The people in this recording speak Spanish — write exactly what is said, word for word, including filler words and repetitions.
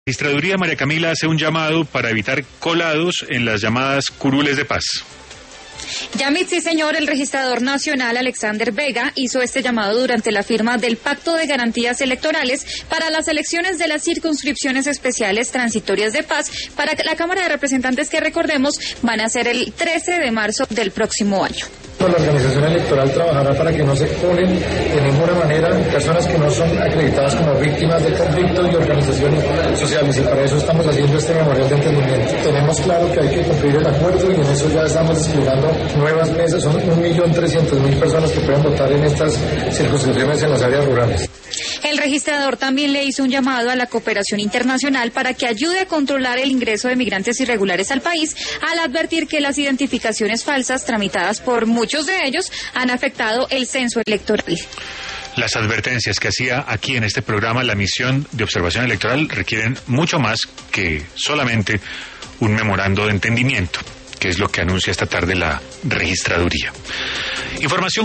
La Registraduría María Camila hace un llamado para evitar colados en las llamadas curules de paz. Yamit, sí señor, el registrador nacional Alexander Vega hizo este llamado durante la firma del Pacto de Garantías Electorales para las elecciones de las circunscripciones especiales transitorias de paz para la Cámara de Representantes, que recordemos van a ser el trece de marzo del próximo año. La organización electoral trabajará para que no se ponen de ninguna manera personas que no son acreditadas como víctimas de conflicto y organizaciones sociales, y para eso estamos haciendo este memorial de entendimiento. Tenemos claro que hay que cumplir el acuerdo y en eso ya estamos desplegando nuevas mesas. Son un millón trescientas mil personas que pueden votar en estas circunscripciones en las áreas rurales. El registrador también le hizo un llamado a la cooperación internacional para que ayude a controlar el ingreso de migrantes irregulares al país, al advertir que las identificaciones falsas tramitadas por muchos de ellos han afectado el censo electoral. Las advertencias que hacía aquí en este programa, la misión de observación electoral, requieren mucho más que solamente un memorando de entendimiento, que es lo que anuncia esta tarde la registraduría. Información